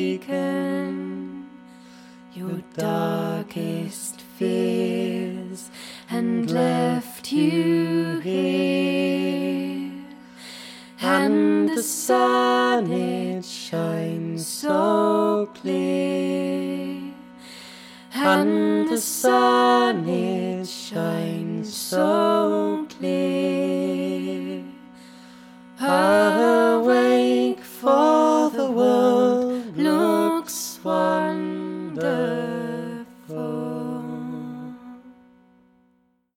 taken your darkest fears and left you here, and the sun